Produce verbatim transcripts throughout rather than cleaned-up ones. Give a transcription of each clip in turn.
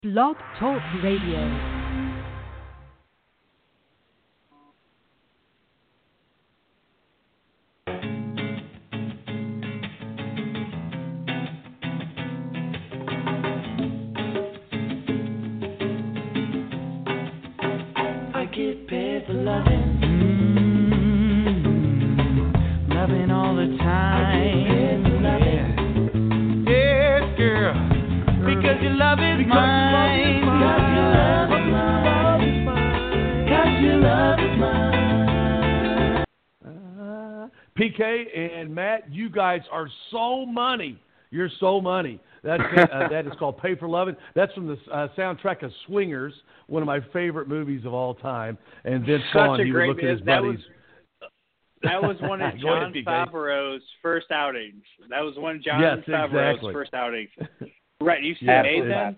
Blog Talk Radio. I get paid for loving, mm-hmm. loving all the time. I get paid for loving, yeah, yeah, girl, because your love is because mine. Because your love is mine. Because your love is mine. Uh, P K and Matt, you guys are so money. You're so money. That's uh, that is called Pay for Lovin'. That's from the uh, soundtrack of Swingers, one of my favorite movies of all time. And Vince Vaughn, he would look at his that buddies. Was, that was one of John Favreau's first outings. That was one of John yes, Favreau's exactly. first outings. Right, you've seen yes, Made then?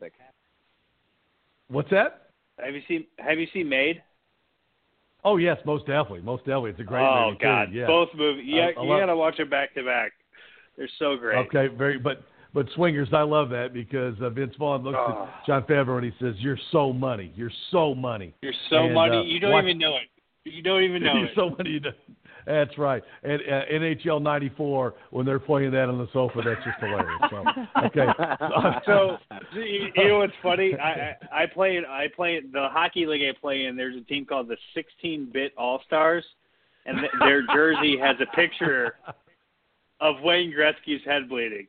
What's that? Have you seen Have you seen Made? Oh yes, most definitely, most definitely. It's a great oh, movie. Oh God, too. Yes. both movies. Yeah, I, I you love, gotta watch them back to back. They're so great. Okay, very, but but Swingers, I love that because uh, Vince Vaughn looks oh. at John Favreau and he says, "You're so money. You're so money. You're so and, money. Uh, you don't watch, even know it. You don't even know you're it. so money. You don't. That's right. And uh, N H L ninety-four, when they're playing that on the sofa, that's just hilarious. So, okay. So, you, you know what's funny? I, I I play I play the hockey league I play in. There's a team called the sixteen-bit All-Stars, and th- their jersey has a picture of Wayne Gretzky's head bleeding.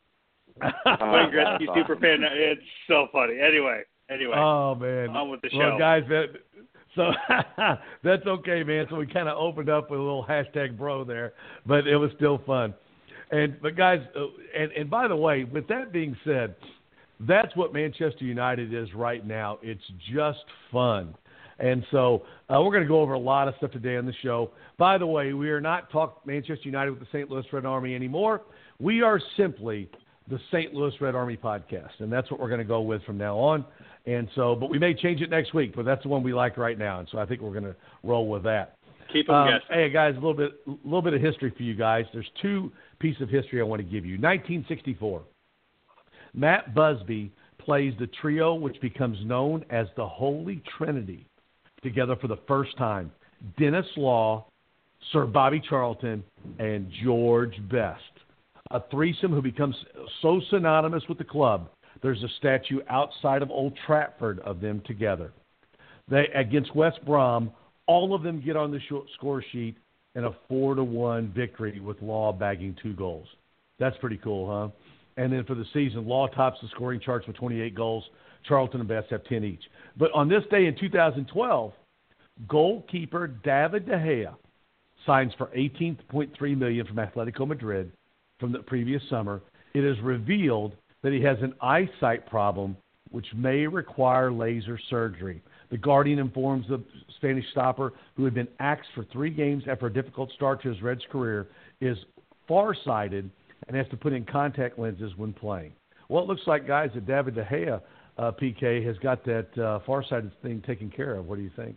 Oh, Wayne Gretzky, awesome. super fan. It's so funny. Anyway, anyway. Oh man. On with the show. Well, guys, that. So that's okay, man. So we kind of opened up with a little hashtag bro there, but it was still fun. And but guys, uh, and and by the way, with that being said, that's what Manchester United is right now. It's just fun. And so uh, we're going to go over a lot of stuff today on the show. By the way, we are not talking Manchester United with the Saint Louis Red Army anymore. We are simply the Saint Louis Red Army podcast, and that's what we're going to go with from now on. And so, but we may change it next week, but that's the one we like right now, and so I think we're going to roll with that. Keep them um, guessing. Hey, guys, a little bit, a little bit of history for you guys. There's two pieces of history I want to give you. nineteen sixty-four, Matt Busby plays the trio which becomes known as the Holy Trinity together for the first time. Dennis Law, Sir Bobby Charlton, and George Best. A threesome who becomes so synonymous with the club, there's a statue outside of Old Trafford of them together. They against West Brom, all of them get on the score sheet in a four to one victory with Law bagging two goals. That's pretty cool, huh? And then for the season, Law tops the scoring charts with twenty-eight goals. Charlton and Best have ten each. But on this day in two thousand twelve, goalkeeper David De Gea signs for eighteen point three million dollars from Atletico Madrid from the previous summer. It is revealed that he has an eyesight problem which may require laser surgery. The Guardian informs the Spanish stopper, who had been axed for three games after a difficult start to his Reds career, is farsighted and has to put in contact lenses when playing. Well, it looks like, guys, that David De Gea, uh, P K, has got that uh, farsighted thing taken care of. What do you think?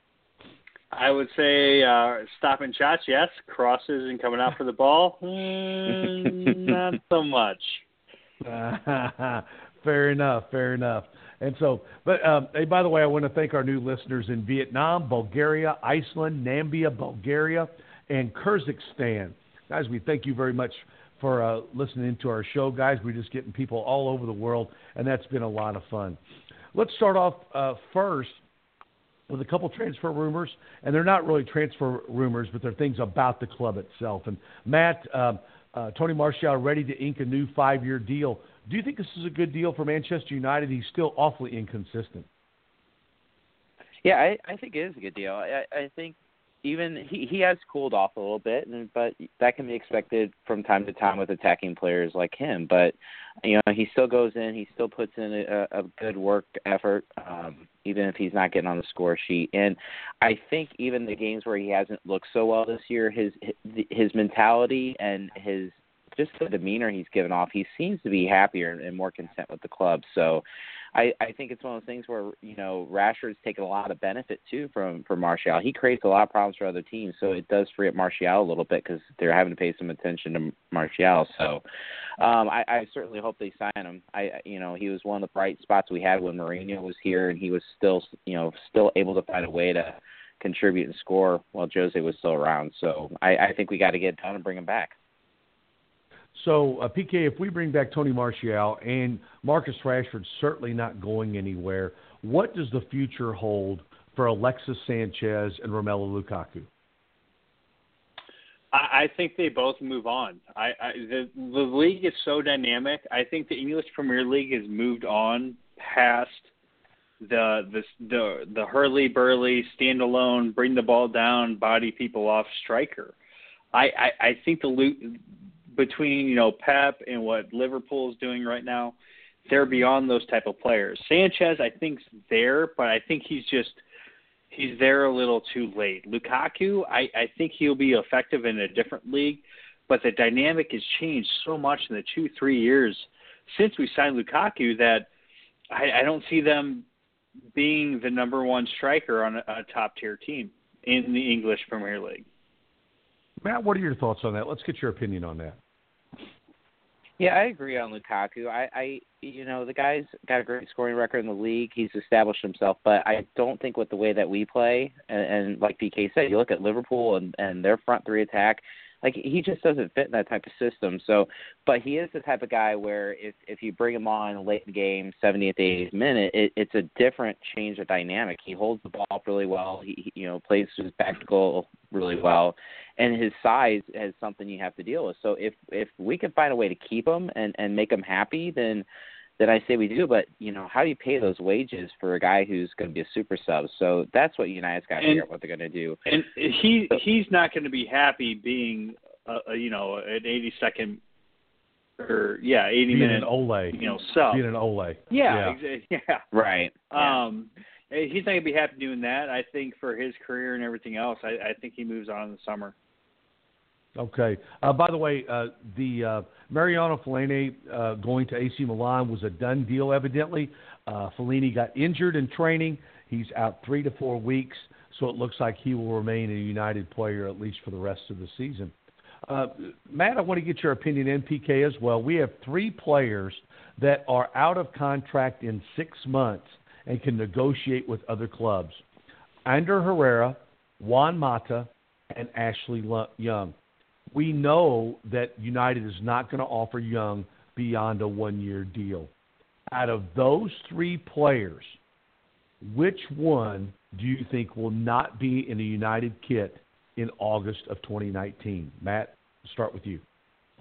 I would say uh, stopping shots, yes. Crosses and coming out for the ball, mm, not so much. Fair enough, fair enough. And so, but um, hey, by the way, I want to thank our new listeners in Vietnam, Bulgaria, Iceland, Namibia, Bulgaria, and Kyrgyzstan. Guys, we thank you very much for uh, listening to our show, guys. We're just getting people all over the world, and that's been a lot of fun. Let's start off uh, first with a couple transfer rumors, and they're not really transfer rumors, but they're things about the club itself. And Matt, um, uh, Tony Martial ready to ink a new five-year deal. Do you think this is a good deal for Manchester United? He's still awfully inconsistent. Yeah, I, I think it is a good deal. I, I think even he, he has cooled off a little bit, and, but that can be expected from time to time with attacking players like him. But, you know, he still goes in. He still puts in a, a good work effort, um, even if he's not getting on the score sheet. And I think even the games where he hasn't looked so well this year, his his mentality and his just the demeanor he's given off, he seems to be happier and more content with the club. So I, I think it's one of those things where, you know, Rashford's taken a lot of benefit, too, from, from Martial. He creates a lot of problems for other teams, so it does free up Martial a little bit because they're having to pay some attention to Martial. So um, I, I certainly hope they sign him. I, you know, he was one of the bright spots we had when Mourinho was here, and he was still, you know, still able to find a way to contribute and score while Jose was still around. So I, I think we got to get done and bring him back. So, uh, P K, if we bring back Tony Martial and Marcus Rashford certainly not going anywhere, what does the future hold for Alexis Sanchez and Romelu Lukaku? I, I think they both move on. I, I the, the league is so dynamic. I think the English Premier League has moved on past the the the, the hurly-burly, stand-alone, bring the ball down, body people off striker. I, I, I think the between, you know, Pep and what Liverpool is doing right now, they're beyond those type of players. Sanchez, I think's there, but I think he's just he's there a little too late. Lukaku, I, I think he'll be effective in a different league, but the dynamic has changed so much in the two, three years since we signed Lukaku that I, I don't see them being the number one striker on a, a top-tier team in the English Premier League. Matt, what are your thoughts on that? Let's get your opinion on that. Yeah, I agree on Lukaku. I, I, you know, the guy's got a great scoring record in the league. He's established himself, but I don't think with the way that we play, and, and like P K said, you look at Liverpool and, and their front three attack, like he just doesn't fit in that type of system. So, but he is the type of guy where if, if you bring him on late in the game, seventieth, eightieth minute, it, it's a different change of dynamic. He holds the ball up really well. He, he you know, plays his back to goal really well, and his size is something you have to deal with. So if if we can find a way to keep him and, and make him happy, then then I say we do. But, you know, how do you pay those wages for a guy who's going to be a super sub? So that's what United's got to figure out what they're going to do. And he he's not going to be happy being, uh, you know, an eighty-second or, yeah, eighty Being minute, an Ole. you know, sub. Being an Ole. Yeah, yeah. Exa- yeah. Right. Um, he's not going to be happy doing that. I think for his career and everything else, I, I think he moves on in the summer. Okay. Uh, by the way, uh, the uh, Mariano Fellaini uh, going to A C Milan was a done deal, evidently. Uh, Fellaini got injured in training. He's out three to four weeks, so it looks like he will remain a United player at least for the rest of the season. Uh, Matt, I want to get your opinion, N P K, as well. We have three players that are out of contract in six months and can negotiate with other clubs. Ander Herrera, Juan Mata, and Ashley Young. We know that United is not going to offer Young beyond a one-year deal. Out of those three players, which one do you think will not be in a United kit in August of twenty nineteen? Matt, start with you.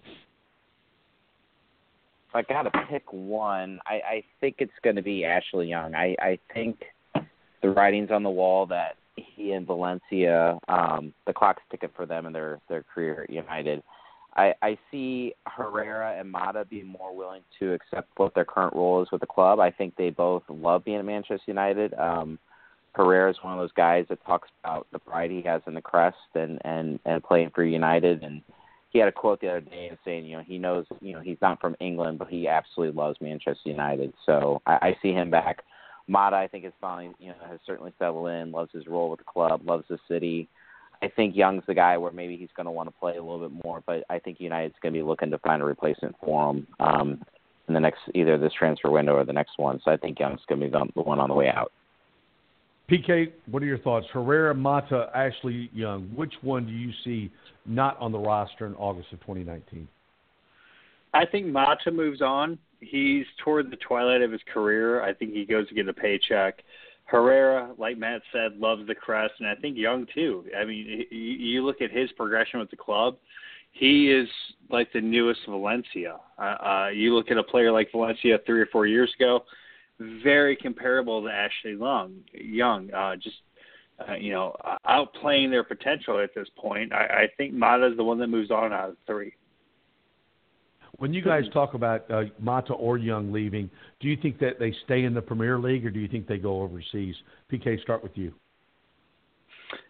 If I got to pick one, I, I think it's going to be Ashley Young. I, I think the writing's on the wall that he and Valencia, um, the clock's ticking for them in their, their career at United. I, I see Herrera and Mata being more willing to accept what their current role is with the club. I think they both love being at Manchester United. Um, Herrera is one of those guys that talks about the pride he has in the crest and, and, and playing for United. And he had a quote the other day saying, you know, he knows, you know, he's not from England, but he absolutely loves Manchester United. So I, I see him back. Mata, I think, is finally, you know, has certainly settled in, loves his role with the club, loves the city. I think Young's the guy where maybe he's going to want to play a little bit more, but I think United's going to be looking to find a replacement for him um, in the next, either this transfer window or the next one. So I think Young's going to be the one on the way out. P K, what are your thoughts? Herrera, Mata, Ashley Young, which one do you see not on the roster in August of twenty nineteen? I think Mata moves on. He's toward the twilight of his career. I think he goes to get a paycheck. Herrera, like Matt said, loves the crest, and I think Young too. I mean, you look at his progression with the club, he is like the newest Valencia. Uh, uh, you look at a player like Valencia three or four years ago, very comparable to Ashley Young. Young, uh, just uh, you know, outplaying their potential at this point. I, I think Mata is the one that moves on out of three. When you guys talk about uh, Mata or Young leaving, do you think that they stay in the Premier League or do you think they go overseas? P K, start with you.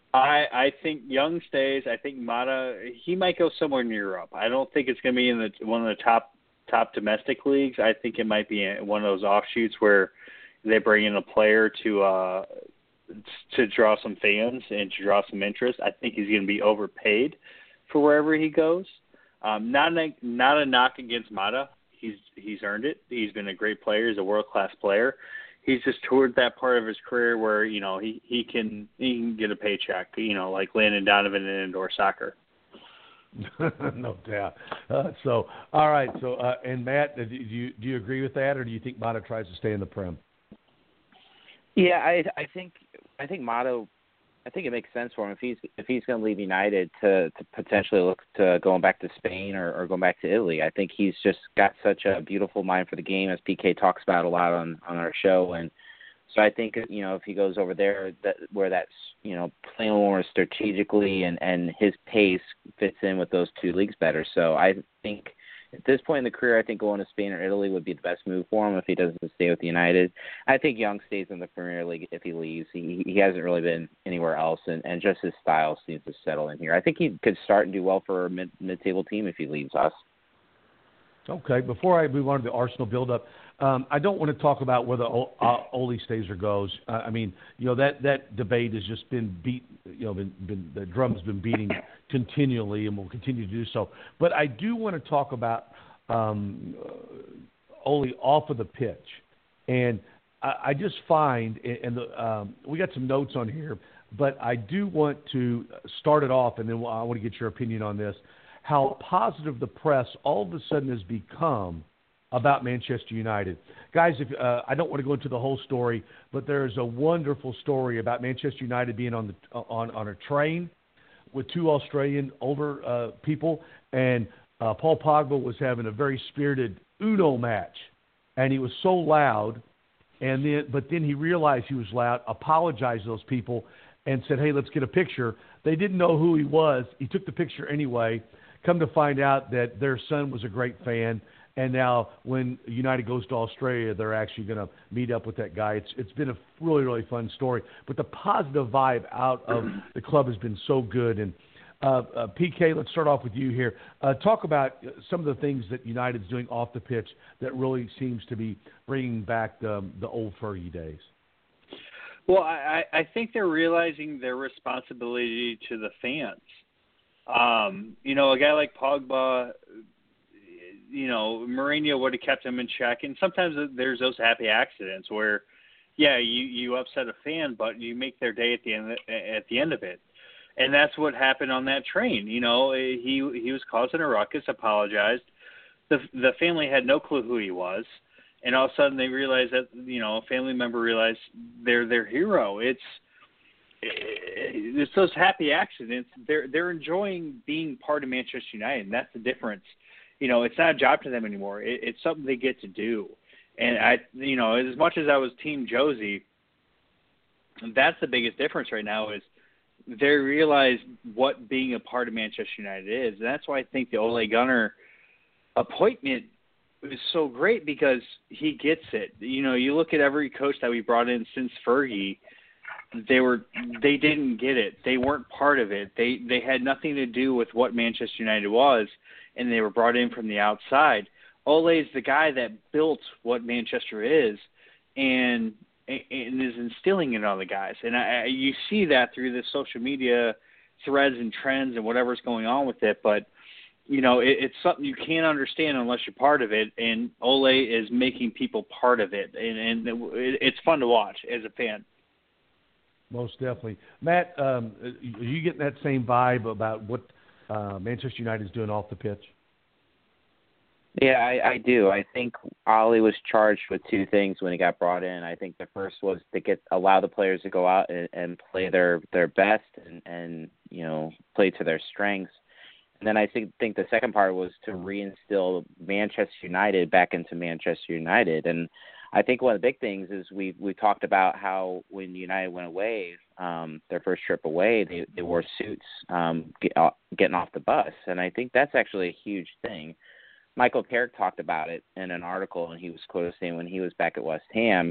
I I think Young stays. I think Mata, he might go somewhere in Europe. I don't think it's going to be in the one of the top top domestic leagues. I think it might be one of those offshoots where they bring in a player to uh, to draw some fans and to draw some interest. I think he's going to be overpaid for wherever he goes. Um, not a, not a knock against Mata. He's he's earned it. He's been a great player. He's a world class player. He's just toward that part of his career where, you know, he, he can he can get a paycheck, you know, like Landon Donovan in indoor soccer. No doubt. Uh, so, all right. So, uh, and Matt, do you do you agree with that, or do you think Mata tries to stay in the Prem? Yeah, I I think I think Mata. I think it makes sense for him if he's if he's going to leave United to, to potentially look to going back to Spain or, or going back to Italy. I think he's just got such a beautiful mind for the game, as P K talks about a lot on, on our show. And so I think, you know, if he goes over there, that where that's, you know, playing more strategically and, and his pace fits in with those two leagues better. So I think at this point in the career, I think going to Spain or Italy would be the best move for him if he doesn't stay with United. I think Young stays in the Premier League if he leaves. He he hasn't really been anywhere else, and, and just his style seems to settle in here. I think he could start and do well for a mid, mid-table team if he leaves us. Okay, before I move on to the Arsenal build-up, um, I don't want to talk about whether o- uh, Ole stays or goes. Uh, I mean, you know, that, that debate has just been beat, you know, been, been, the drum's been beating continually and will continue to do so. But I do want to talk about um, uh, Ole off of the pitch. And I, I just find, and the, um, we got some notes on here, but I do want to start it off, and then I want to get your opinion on this, how positive the press all of a sudden has become about Manchester United. Guys, if uh, I don't want to go into the whole story, but there's a wonderful story about Manchester United being on the on, on a train with two Australian older uh, people, and uh, Paul Pogba was having a very spirited Uno match, and he was so loud, and then but then he realized he was loud, apologized to those people, and said, hey, let's get a picture. They didn't know who he was. He took the picture anyway. Come to find out that their son was a great fan, and now when United goes to Australia, they're actually going to meet up with that guy. It's It's been a really, really fun story. But the positive vibe out of the club has been so good. And uh, uh, P K, let's start off with you here. Uh, talk about some of the things that United's doing off the pitch that really seems to be bringing back the, the old Fergie days. Well, I, I think they're realizing their responsibility to the fans. Um, you know, a guy like Pogba, you know, Mourinho would have kept him in check. And sometimes there's those happy accidents where, yeah, you, you upset a fan, but you make their day at the end at the end of it. And that's what happened on that train. You know, he he was causing a ruckus, apologized. The the family had no clue who he was. And all of a sudden they realized that, you know, a family member realized they're their hero. It's it's those happy accidents. They're they're enjoying being part of Manchester United, and that's the difference. You know, it's not a job to them anymore. It, it's something they get to do. And I, you know, as much as I was Team Josie, that's the biggest difference right now is they realize what being a part of Manchester United is. And that's why I think the Ole Gunnar appointment is so great because he gets it. You know, you look at every coach that we brought in since Fergie. They were they didn't get it. They weren't part of it. They they had nothing to do with what Manchester United was, and they were brought in from the outside. Ole is the guy that built what Manchester is, and and is instilling it on the guys. And I, you see that through the social media threads and trends and whatever's going on with it. But you know, it, it's something you can't understand unless you're part of it. And Ole is making people part of it, and and it, it's fun to watch as a fan. Most definitely. Matt, um, are you getting that same vibe about what uh, Manchester United is doing off the pitch? Yeah, I, I do. I think Ole was charged with two things when he got brought in. I think the first was to get allow the players to go out and, and play their, their best and, and, you know, play to their strengths. And then I think, think the second part was to reinstill Manchester United back into Manchester United. And I think one of the big things is we we talked about how when United went away, um, their first trip away, they, they wore suits um, get, uh, getting off the bus. And I think that's actually a huge thing. Michael Carrick talked about it in an article, and he was quoted saying when he was back at West Ham,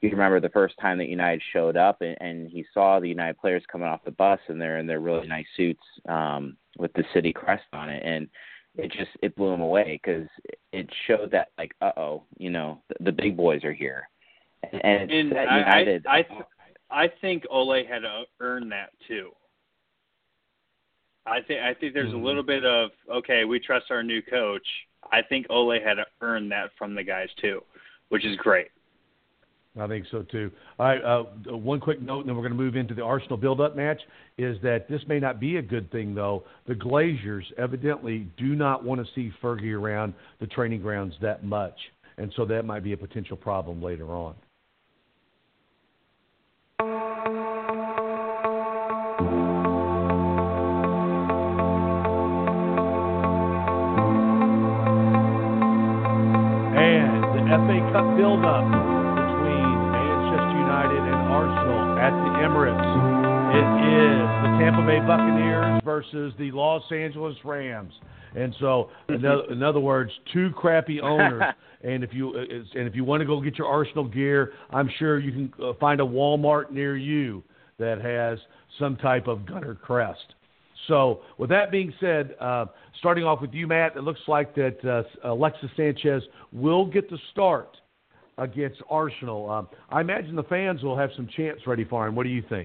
you remember the first time that United showed up, and, and he saw the United players coming off the bus, and they're in their really nice suits um, with the city crest on it, and it just it blew him away because it showed that like, uh oh, you know, the, the big boys are here, and, and, and that I, United. I, I, th- I think Ole had to earn that too. I think I think there's mm-hmm. a little bit of okay, we trust our new coach. I think Ole had to earn that from the guys too, which is great. I think so too. All right, uh, one quick note, and then we're going to move into the Arsenal build-up match, is that this may not be a good thing, though. The Glaziers evidently do not want to see Fergie around the training grounds that much, and so that might be a potential problem later on. And the F A Cup build-up at the Emirates. It is the Tampa Bay Buccaneers versus the Los Angeles Rams, and so in other, in other words, two crappy owners. And if you and if you want to go get your Arsenal gear, I'm sure you can find a Walmart near you that has some type of Gunner crest. So with that being said, uh, starting off with you, Matt, it looks like that uh, Alexis Sanchez will get the start against Arsenal. Um, I imagine the fans will have some chants ready for him. What do you think?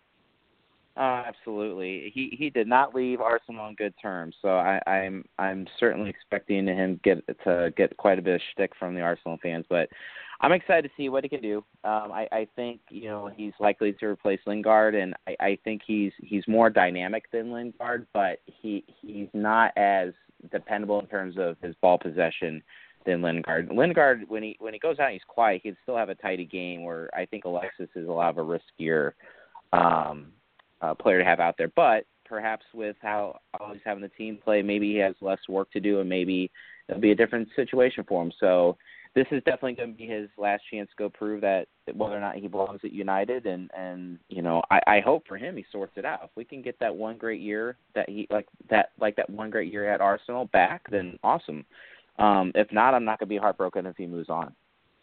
Uh, absolutely. He he did not leave Arsenal on good terms, so I, I'm I'm certainly expecting him get to get quite a bit of shtick from the Arsenal fans. But I'm excited to see what he can do. Um, I, I think you know he's likely to replace Lingard, and I, I think he's he's more dynamic than Lingard, but he he's not as dependable in terms of his ball possession than Lingard. Lingard, when he when he goes out, he's quiet. He can still have a tidy game. Where I think Alexis is a lot of a riskier um, uh, player to have out there. But perhaps with how always having the team play, maybe he has less work to do, and maybe it'll be a different situation for him. So this is definitely going to be his last chance to go prove that whether or not he belongs at United. And and you know, I, I hope for him he sorts it out. If we can get that one great year that he like that like that one great year at Arsenal back, then awesome. Um, if not, I'm not going to be heartbroken if he moves on.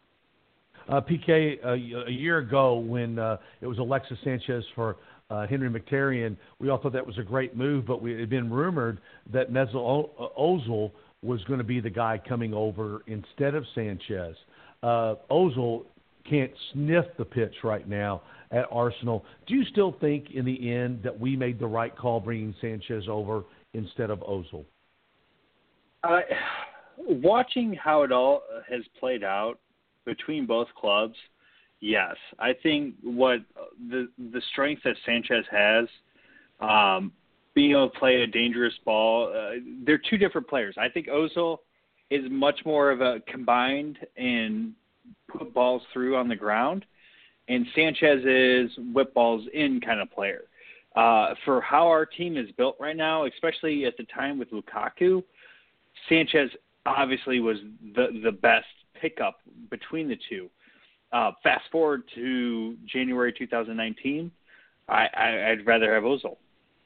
Uh, P K, uh, a year ago when uh, it was Alexis Sanchez for uh, Henry Mkhitaryan, we all thought that was a great move, but we, it had been rumored that Mesut Ozil was going to be the guy coming over instead of Sanchez. Uh, Ozil can't sniff the pitch right now at Arsenal. Do you still think in the end that we made the right call bringing Sanchez over instead of Ozil? Uh, watching how it all has played out between both clubs, yes. I think what the the strength that Sanchez has, um, being able to play a dangerous ball, uh, they're two different players. I think Ozil is much more of a combined and put balls through on the ground, and Sanchez is whip balls in kind of player. Uh, for how our team is built right now, especially at the time with Lukaku, Sanchez obviously was the the best pickup between the two. Uh, fast forward to January two thousand nineteen, I, I, I'd rather have Ozil.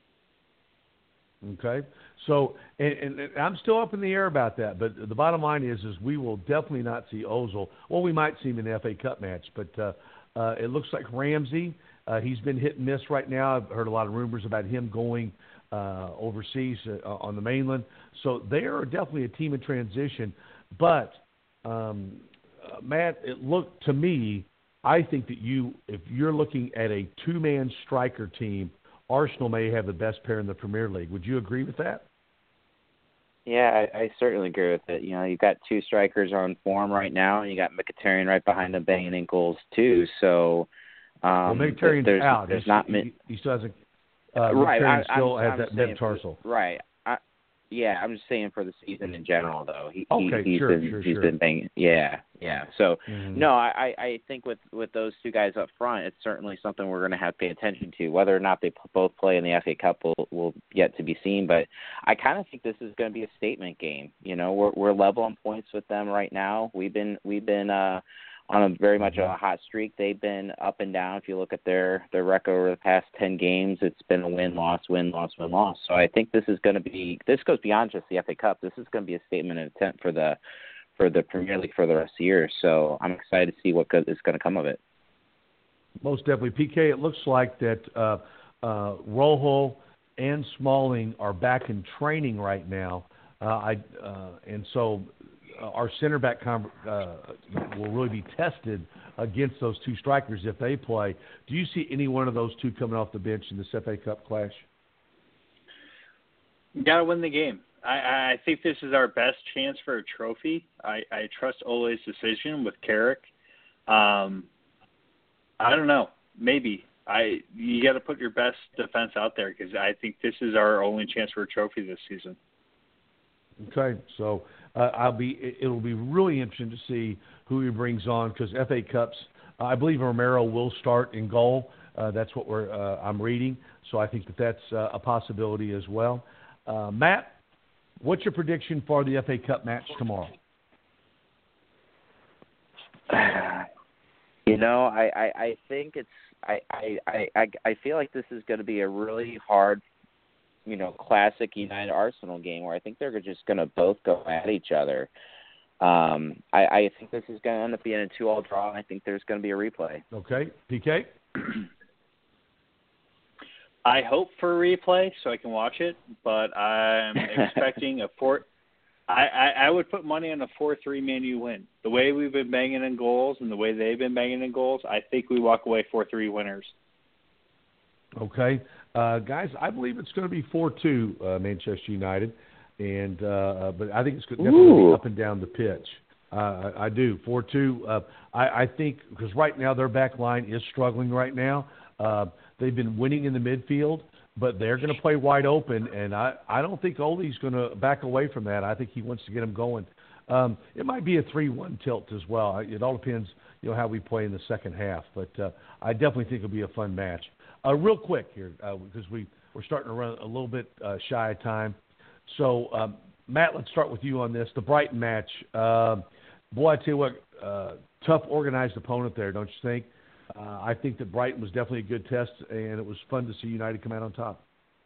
Okay, so and, and, and I'm still up in the air about that, but the bottom line is, is we will definitely not see Ozil. Well, we might see him in the F A Cup match, but uh, uh, it looks like Ramsey. Uh, he's been hit and miss right now. I've heard a lot of rumors about him going uh, overseas uh, on the mainland. So they are definitely a team in transition. But, um, uh, Matt, it looked to me, I think that you, if you're looking at a two-man striker team, Arsenal may have the best pair in the Premier League. Would you agree with that? Yeah, I, I certainly agree with it. You know, you've got two strikers on form right now, and you got Mkhitaryan right behind them banging ankles too. So, um, well, Mkhitaryan's there's, out. There's He's, not he, he still hasn't. Uh, right, Mkhitaryan I, still I'm, has I'm that metatarsal. For, right. I, yeah, I'm just saying for the season in general, though. He, okay, he, he's sure, been, sure, he's sure. been banging. Yeah, yeah. So, mm-hmm. no, I, I think with, with those two guys up front, it's certainly something we're going to have to pay attention to. Whether or not they p- both play in the F A Cup will, will yet to be seen. But I kind of think this is going to be a statement game. You know, we're we're level on points with them right now. We've been we've been uh, on a very much a hot streak. They've been up and down. If you look at their, their record over the past ten games, it's been a win, loss, win, loss, win, loss. So I think this is going to be, this goes beyond just the F A Cup. This is going to be a statement and intent for the, for the Premier League for the rest of the year. So I'm excited to see what go, is going to come of it. Most definitely. P K, it looks like that uh, uh, Rojo and Smalling are back in training right now. Uh, I uh, And so uh, our center back com- uh, will really be tested against those two strikers if they play. Do you see any one of those two coming off the bench in this F A Cup clash? You got to win the game. I, I think this is our best chance for a trophy. I, I trust Ole's decision with Carrick. Um, I don't know. Maybe. I You got to put your best defense out there because I think this is our only chance for a trophy this season. Okay, so uh, I'll be. It'll be really interesting to see who he brings on because F A Cups. Uh, I believe Romero will start in goal. Uh, that's what we're. Uh, I'm reading, so I think that that's uh, a possibility as well. Uh, Matt, what's your prediction for the F A Cup match tomorrow? You know, I, I, I think it's I, I, I, I feel like this is going to be a really hard, you know, classic United Arsenal game where I think they're just going to both go at each other. Um, I, I think this is going to end up being a two-all draw, and I think there's going to be a replay. Okay, P K. I hope for a replay so I can watch it, but I'm expecting a four. I, I, I would put money on a four three Man U win. The way we've been banging in goals and the way they've been banging in goals, I think we walk away four three winners. Okay. Uh, guys, I believe it's going to be four two uh, Manchester United, and uh, but I think it's definitely going to be up and down the pitch. Uh, I, I do. four two. Uh, I, I think because right now their back line is struggling right now. Uh, they've been winning in the midfield, but they're going to play wide open, and I, I don't think Ole's going to back away from that. I think he wants to get them going. Um, it might be a three one tilt as well. It all depends, you know, how we play in the second half. But uh, I definitely think it'll be a fun match. Uh, real quick here, uh, because we, we're starting to run a little bit uh, shy of time. So, um, Matt, let's start with you on this. The Brighton match. Uh, boy, I tell you what, uh, tough, organized opponent there, don't you think? Uh, I think that Brighton was definitely a good test, and it was fun to see United come out on top.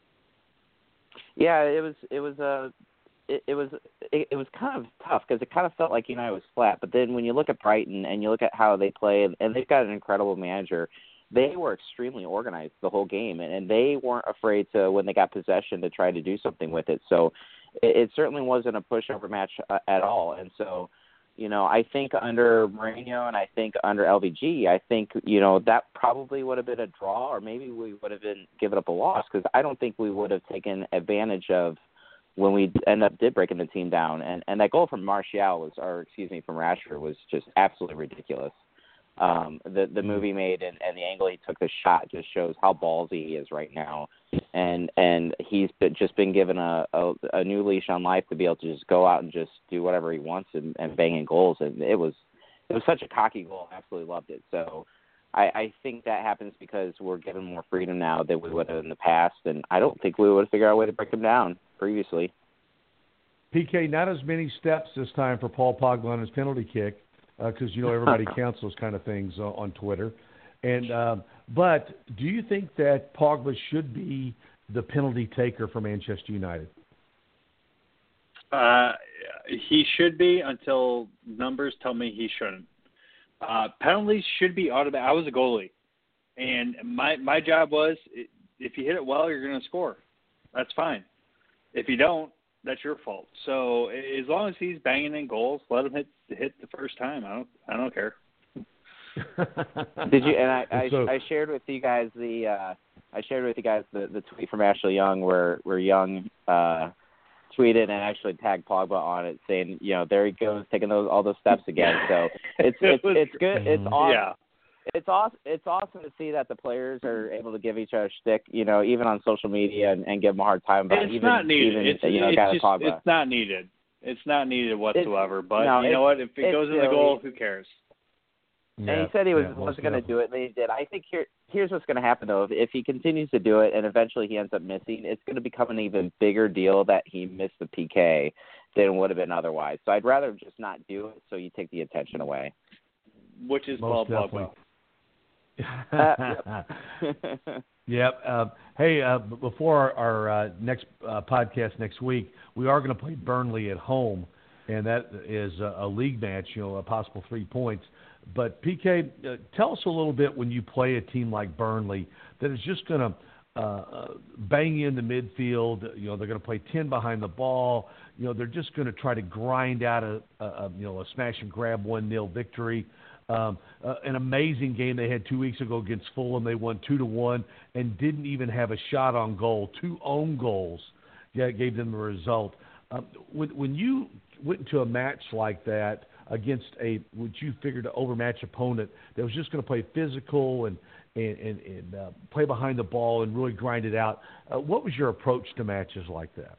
Yeah, it was. It was a. Uh, it, it was. It, it was kind of tough because it kind of felt like United was flat. But then when you look at Brighton and you look at how they play, and they've got an incredible manager, they were extremely organized the whole game, and, and they weren't afraid to, when they got possession, to try to do something with it. So it, it certainly wasn't a pushover match uh, at all. And so, you know, I think under Mourinho and I think under L V G, I think, you know, that probably would have been a draw, or maybe we would have been given up a loss, because I don't think we would have taken advantage of when we end up did breaking the team down. And, and that goal from Martial was, or excuse me, from Rashford was just absolutely ridiculous. Um, the the move he made and, and the angle he took the shot just shows how ballsy he is right now, and and he's been, just been given a, a a new leash on life to be able to just go out and just do whatever he wants and, and bang in goals. And it was it was such a cocky goal. I absolutely loved it. So I, I think that happens because we're given more freedom now than we would have in the past, and I don't think we would have figured out a way to break them down previously. P K, not as many steps this time for Paul Pogba on his penalty kick. Because uh, you know everybody counts those kind of things uh, on Twitter, and um, but do you think that Pogba should be the penalty taker for Manchester United? Uh, he should be until numbers tell me he shouldn't. Uh, penalties should be automatic. I was a goalie, and my my job was if you hit it well, you're going to score. That's fine. If you don't, that's your fault. So as long as he's banging in goals, let him hit hit the first time. I don't I don't care. Did you? And I I, so, I shared with you guys the uh, I shared with you guys the, the tweet from Ashley Young where where Young uh, tweeted and actually tagged Pogba on it, saying, you know, there he goes taking those all those steps again. So it's it's it's good. It's awesome. Yeah. It's awesome. It's awesome to see that the players are able to give each other shtick, you know, even on social media, and, and give them a hard time about it's even not needed. even it's, you know, it's guys just, Pogba. It's not needed. It's not needed whatsoever. It's, but no, you know what? If it goes in the goal, who cares? And yeah, he said he was, yeah, wasn't going to do it, and then he did. I think here, here's what's going to happen, though. If, if he continues to do it and eventually he ends up missing, it's going to become an even bigger deal that he missed the P K than it would have been otherwise. So I'd rather just not do it so you take the attention away. Which is Most Paul definitely. Pogba. Uh, yep. Yep. Uh, hey, uh, before our, our uh, next uh, podcast next week, we are going to play Burnley at home, and that is a, a league match, you know, a possible three points. But P K, uh, tell us a little bit when you play a team like Burnley that is just going to uh, bang you in the midfield. You know, they're going to play ten behind the ball. You know, they're just going to try to grind out a, a, a you know a smash and grab one nil victory. Um, uh, an amazing game they had two weeks ago against Fulham. They won two to one and didn't even have a shot on goal. Two own goals, yeah, gave them the result. Um, when, when you went into a match like that against a what you figured an overmatched opponent that was just going to play physical and and, and, and uh, play behind the ball and really grind it out, uh, what was your approach to matches like that?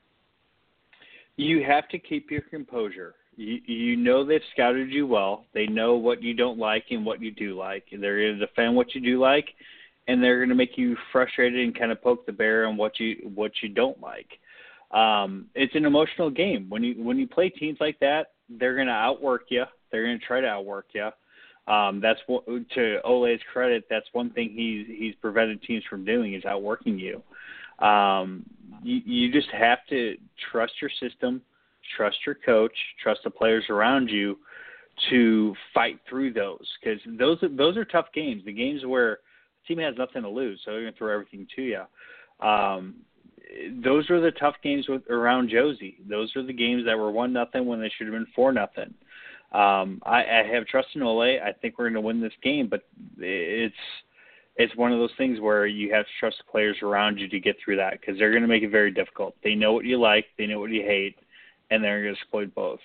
You have to keep your composure. You, you know they've scouted you well. They know what you don't like and what you do like. They're going to defend what you do like, and they're going to make you frustrated and kind of poke the bear on what you what you don't like. Um, it's an emotional game. When you when you play teams like that, they're going to outwork you. They're going to try to outwork you. Um, that's what, to Ole's credit, that's one thing he's he's prevented teams from doing is outworking you. Um, you, you just have to trust your system, trust your coach, trust the players around you to fight through those, because those those are tough games. The games where the team has nothing to lose, so they're going to throw everything to you. Um, those are the tough games with, around Josie. Those are the games that were one nothing when they should have been four nothing. Um, I, I have trust in Ole. I think we're going to win this game, but it's it's one of those things where you have to trust the players around you to get through that, because they're going to make it very difficult. They know what you like, they know what you hate, and they're going to exploit both.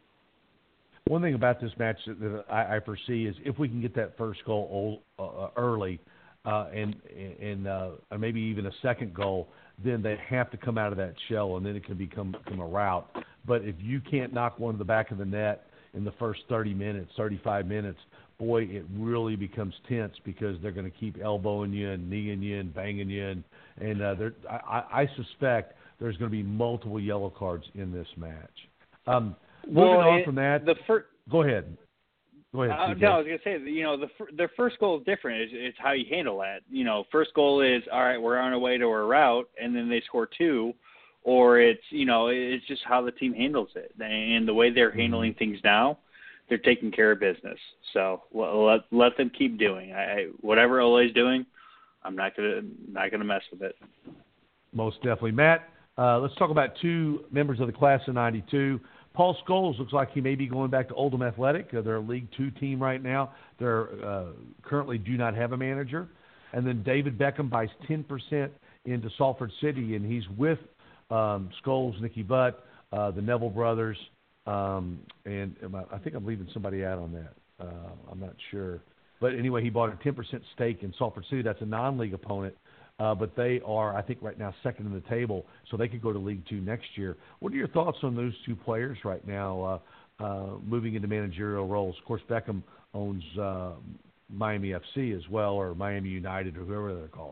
One thing about this match that, that I, I foresee is if we can get that first goal uh, early uh, and and uh, maybe even a second goal, then they have to come out of that shell, and then it can become, become a rout. But if you can't knock one to the back of the net in the first thirty minutes, thirty-five minutes, boy, it really becomes tense, because they're going to keep elbowing you and kneeing you and banging you. And, and uh, I, I suspect there's going to be multiple yellow cards in this match. Um, well, moving on it, from that, the fir- go ahead. Go ahead. Uh, no, I was going to say, you know, the their first goal is different. It's, it's how you handle that. You know, first goal is, all right, we're on our way to a rout, and then they score two. Or it's, you know, it's just how the team handles it. And the way they're handling things now, they're taking care of business. So let let them keep doing. I, whatever Ole's doing, I'm not gonna not gonna mess with it. Most definitely, Matt. Uh, let's talk about two members of the class of ninety-two. Paul Scholes looks like he may be going back to Oldham Athletic. Uh, they're a League Two team right now. They uh, currently do not have a manager. And then David Beckham buys ten percent into Salford City, and he's with um, Scholes, Nicky Butt, uh, the Neville brothers, um, and I think I'm leaving somebody out on that. Uh, I'm not sure. But anyway, he bought a ten percent stake in Salford City. That's a non-league opponent. Uh, but they are, I think, right now second in the table, so they could go to League Two next year. What are your thoughts on those two players right now uh, uh, moving into managerial roles? Of course, Beckham owns uh, Miami F C as well, or Miami United, or whoever they're called.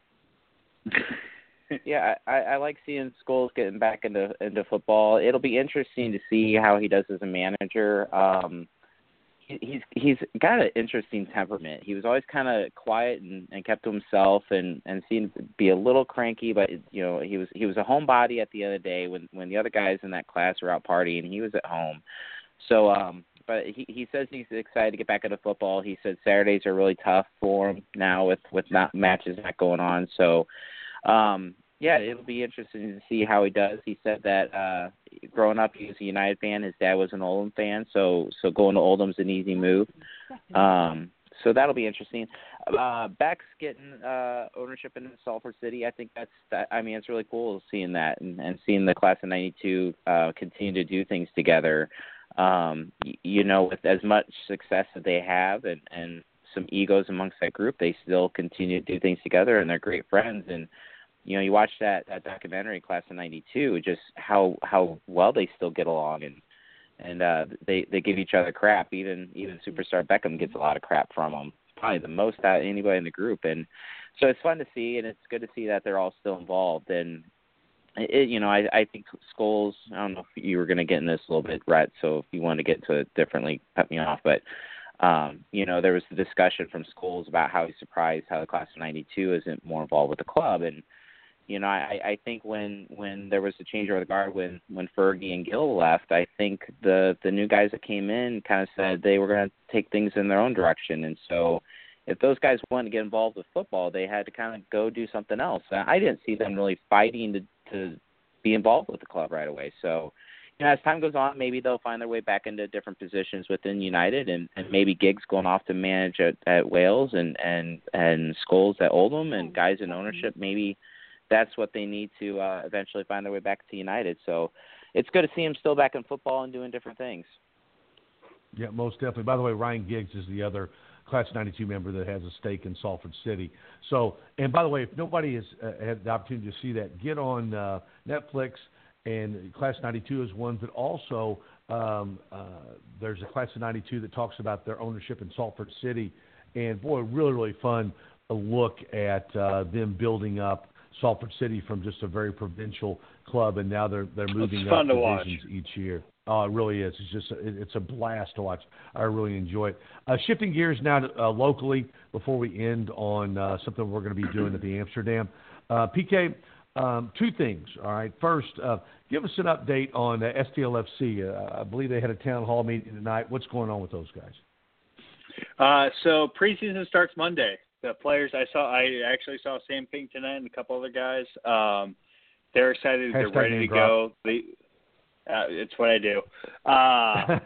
Yeah, I, I like seeing Scholes getting back into into football. It'll be interesting to see how he does as a manager. Um, He's he's got an interesting temperament. He was always kind of quiet and, and kept to himself, and, and seemed to be a little cranky. But you know, he was he was a homebody at the end of the day when when the other guys in that class were out partying. He was at home. So, um, but he he says he's excited to get back into football. He said Saturdays are really tough for him now with with not matches not going on. So, um, yeah, it'll be interesting to see how he does. He said that uh, growing up, he was a United fan. His dad was an Oldham fan, so so going to Oldham's an easy move. Um, so that'll be interesting. Uh, Beck's getting uh, ownership in Salford City. I think that's that. I mean, it's really cool seeing that and, and seeing the class of ninety-two uh, continue to do things together. Um, you, you know, with as much success that they have and, and some egos amongst that group, they still continue to do things together, and they're great friends. And you know, you watch that, that documentary, Class of ninety-two, just how how well they still get along, and and uh, they they give each other crap. Even even superstar Beckham gets a lot of crap from them, probably the most out of anybody in the group. And so it's fun to see, and it's good to see that they're all still involved. And it, you know, I I think Scholes. I don't know if you were going to get in this a little bit, Rhett. So if you want to get into it differently, cut me off. But um, you know, there was the discussion from Scholes about how he's surprised how the Class of ninety-two isn't more involved with the club, and You know, I, I think when, when there was a change over the guard, when, when Fergie and Gill left, I think the, the new guys that came in kind of said they were going to take things in their own direction. And so if those guys wanted to get involved with football, they had to kind of go do something else. I didn't see them really fighting to, to be involved with the club right away. So, you know, as time goes on, maybe they'll find their way back into different positions within United, and, and maybe Giggs going off to manage at, at Wales and, and, and Scholes at Oldham, and guys in ownership, maybe that's what they need to uh, eventually find their way back to United. So it's good to see him still back in football and doing different things. Yeah, most definitely. By the way, Ryan Giggs is the other Class ninety-two member that has a stake in Salford City. So, and by the way, if nobody has uh, had the opportunity to see that, get on uh, Netflix, and Class ninety-two is one, but also um, uh, there's a Class of ninety-two that talks about their ownership in Salford City. And, boy, really, really fun a look at uh, them building up Salford City from just a very provincial club, and now they're they're moving it's up fun to watch. divisions each year. Oh, it really is. It's just a, it's a blast to watch. I really enjoy it. Uh, shifting gears now to, uh, locally before we end on uh, something we're going to be doing at the Amsterdam. Uh, P K, um, two things. All right. First, uh, give us an update on uh, S T L F C. Uh, I believe they had a town hall meeting tonight. What's going on with those guys? Uh, so preseason starts Monday. The players I saw, I actually saw Sam Pink tonight and a couple other guys. Um, they're excited. Hashtag they're ready to drop. go. They, uh, it's what I do. Uh,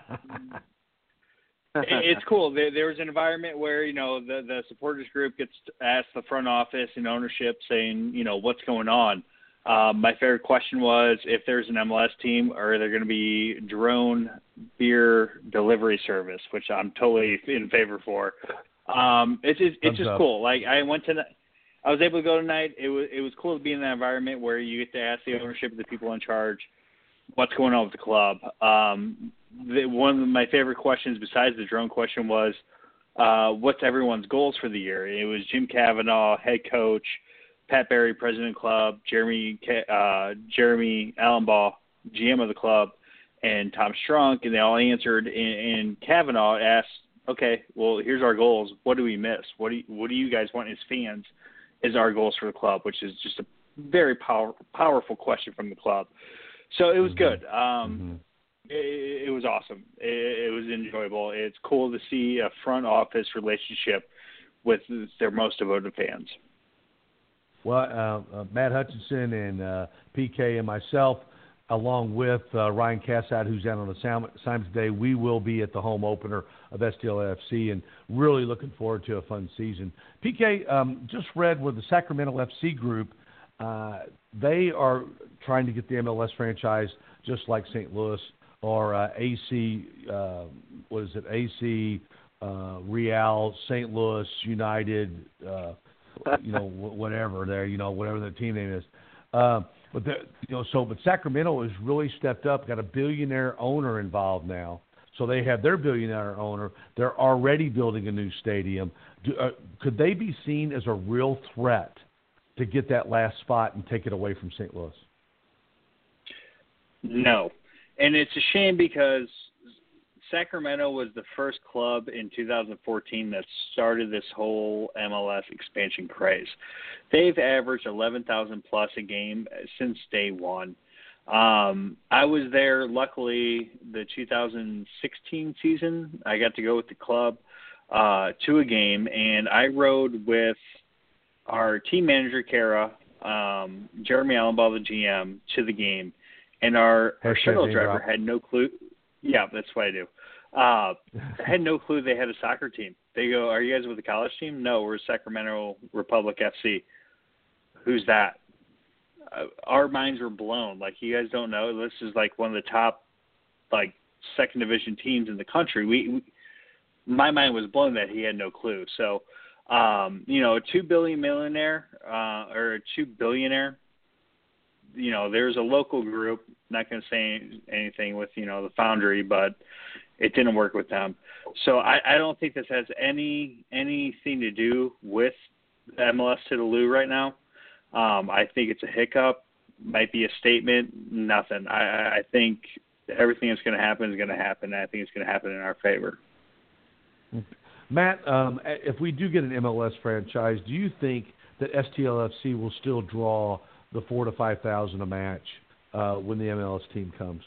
it, it's cool. There, there was an environment where, you know, the, the supporters group gets asked the front office and ownership saying, you know, what's going on. Um, my favorite question was if there's an M L S team, are there going to be drone beer delivery service, which I'm totally in favor for. Um, it's it's, it's just up. cool. Like I went to, I was able to go tonight. It was it was cool to be in that environment where you get to ask the ownership of the people in charge what's going on with the club. Um, the, one of my favorite questions besides the drone question was, uh, what's everyone's goals for the year? It was Jim Cavanaugh, head coach, Pat Barry, president of the club, Jeremy uh, Jeremy Allenbaugh, G M of the club, and Tom Strunk, and they all answered. And, and Cavanaugh asked, okay, well, here's our goals. What do we miss? What do you, what do you guys want as fans is our goals for the club, which is just a very power, powerful question from the club. So it was mm-hmm. good. Um, mm-hmm. it, it was awesome. It, it was enjoyable. It's cool to see a front office relationship with their most devoted fans. Well, uh, uh, Matt Hutchinson and uh, P K and myself, along with uh, Ryan Cassad, who's out on assignment today, we will be at the home opener of S T L F C and really looking forward to a fun season. P K, um, just read where the Sacramento F C group, uh, they are trying to get the M L S franchise just like Saint Louis or uh, A C, uh, what is it, A C, uh, Real, Saint Louis, United, uh, you know, whatever there, you know, whatever the team name is. Uh, but the, you know, so but Sacramento has really stepped up, got a billionaire owner involved now. So they have their billionaire owner. They're already building a new stadium. Do, uh, could they be seen as a real threat to get that last spot and take it away from Saint Louis? No, and it's a shame because Sacramento was the first club in two thousand fourteen that started this whole M L S expansion craze. They've averaged eleven thousand plus a game since day one. Um, I was there, luckily, the two thousand sixteen season. I got to go with the club uh, to a game, and I rode with our team manager, Kara, um, Jeremy Allenbaugh, the G M, to the game, and our, our shuttle driver drop. had no clue. Yeah, that's what I do. Uh, had no clue they had a soccer team. They go, are you guys with the college team? No, we're Sacramento Republic F C. Who's that? Uh, our minds were blown. Like, you guys don't know. This is like one of the top, like, second division teams in the country. We, we my mind was blown that he had no clue. So, um, you know, a two billion millionaire uh, or a two billionaire. You know, there's a local group. Not going to say anything with, you know, the Foundry, but it didn't work with them. So I, I don't think this has any anything to do with M L S to the Lou right now. Um, I think it's a hiccup, might be a statement, nothing. I, I think everything that's going to happen is going to happen. I think it's going to happen in our favor. Matt, um, if we do get an M L S franchise, do you think that S T L F C will still draw the four to five thousand a match uh, when the M L S team comes?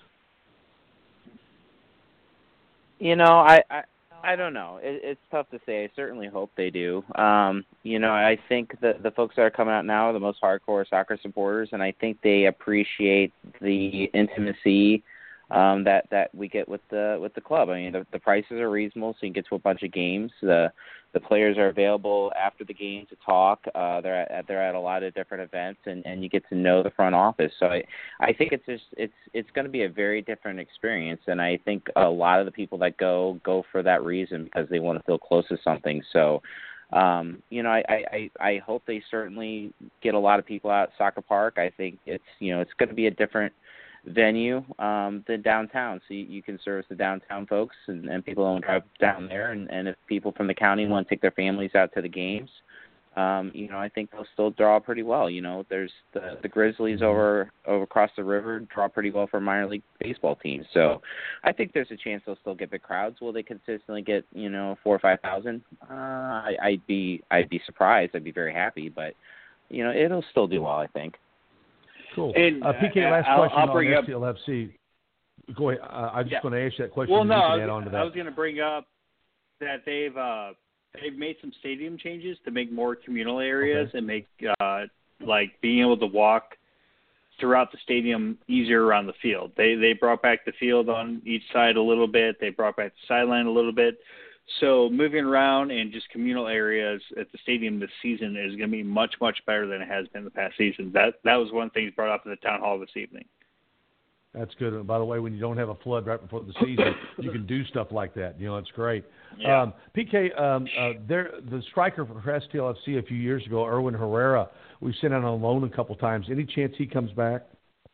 You know, I, I, I don't know. It, it's tough to say. I certainly hope they do. Um, you know, I think that the folks that are coming out now are the most hardcore soccer supporters, and I think they appreciate the intimacy um, that that we get with the with the club. I mean, the, the prices are reasonable, so you can get to a bunch of games. The the players are available after the game to talk. Uh, they're at they're at a lot of different events, and, and you get to know the front office. So I, I think it's just it's it's going to be a very different experience, and I think a lot of the people that go go for that reason because they want to feel close to something. So. Um, you know, I, I, I hope they certainly get a lot of people out at Soccer Park. I think it's, you know, it's going to be a different venue um, than downtown. So you, you can service the downtown folks and, and people don't drive down there. And, and if people from the county want to take their families out to the games, um, you know, I think they'll still draw pretty well. You know, there's the, the Grizzlies over, over across the river draw pretty well for minor league baseball teams. So I think there's a chance they'll still get big crowds. Will they consistently get, you know, four or five thousand? Uh, I, I'd be, I'd be surprised. I'd be very happy, but you know, it'll still do well, I think. Cool. And, uh, P K, last I'll, question I'll on bring S up, T L F C. Go ahead. Uh, I'm just yeah. going to ask you that question. Well, no, you I can was, add on to that. I was going to bring up that they've uh, they've made some stadium changes to make more communal areas okay. and make uh, like being able to walk throughout the stadium easier around the field. They they brought back the field on each side a little bit. They brought back the sideline a little bit. So moving around and just communal areas at the stadium this season is going to be much, much better than it has been the past season. That that was one thing brought up in the town hall this evening. That's good. And by the way, when you don't have a flood right before the season, you can do stuff like that. You know, it's great. Yeah. Um, P K, um, uh, there, the striker for S T L F C a few years ago, Erwin Herrera, we've sent out on loan a couple times. Any chance he comes back?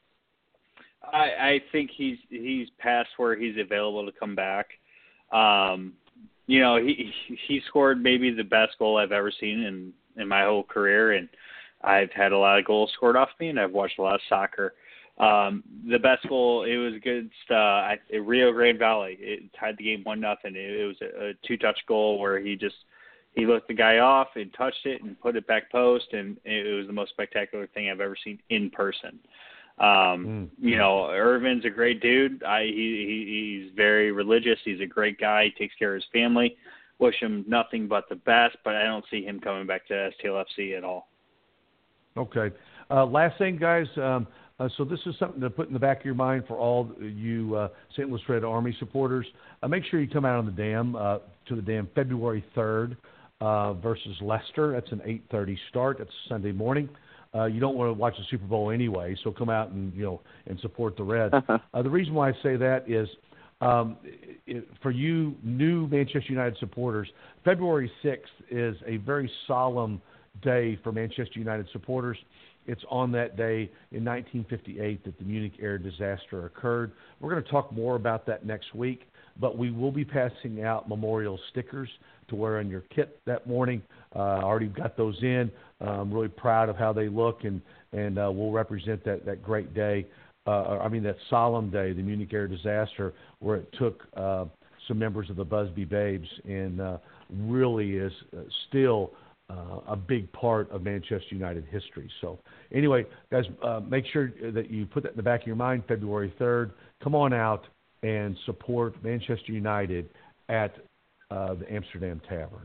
I, I think he's he's past where he's available to come back. Um, you know, he he scored maybe the best goal I've ever seen in, in my whole career, and I've had a lot of goals scored off me, and I've watched a lot of soccer. Um, the best goal, it was against uh, Rio Grande Valley. It tied the game one nothing. It, it was a, a two-touch goal where he just he looked the guy off and touched it and put it back post, and it was the most spectacular thing I've ever seen in person. Um, mm. You know, Irvin's a great dude. I, he, he he's very religious. He's a great guy. He takes care of his family. Wish him nothing but the best, but I don't see him coming back to S T L F C at all. Okay. Uh, last thing, guys. Um, uh, so this is something to put in the back of your mind for all you uh, Saint Louis Red Army supporters. Uh, make sure you come out on the dam uh, to the dam February third uh, versus Leicester. That's an eight thirty start. That's Sunday morning. Uh, you don't want to watch the Super Bowl anyway, so come out and you know and support the Reds. uh, the reason why I say that is um, it, for you new Manchester United supporters, February sixth is a very solemn day for Manchester United supporters. It's on that day in nineteen fifty-eight that the Munich air disaster occurred. We're going to talk more about that next week, but we will be passing out memorial stickers to wear on your kit that morning. Uh, I already got those in. Uh, I'm really proud of how they look, and, and uh, we'll represent that, that great day, uh, I mean that solemn day, the Munich air disaster, where it took uh, some members of the Busby Babes and uh, really is uh, still uh, a big part of Manchester United history. So anyway, guys, uh, make sure that you put that in the back of your mind, February third. Come on out and support Manchester United at uh, the Amsterdam Tavern.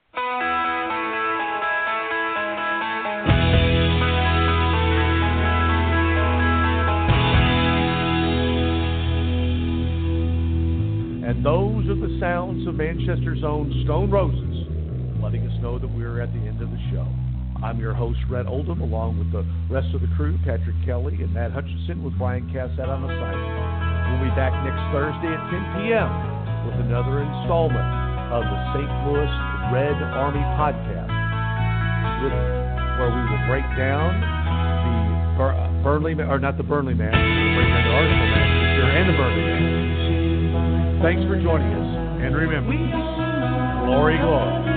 And those are the sounds of Manchester's own Stone Roses, letting us know that we're at the end of the show. I'm your host, Red Oldham, along with the rest of the crew, Patrick Kelly and Matt Hutchinson, with Brian Cassett on assignment. We'll be back next Thursday at ten p.m. with another installment of the Saint Louis Red Army Podcast, where we will break down the Bur- Burnley, or not the Burnley match, we'll break down the Arsenal match this year and the Burnley match. Thanks for joining us, and remember, glory, glory.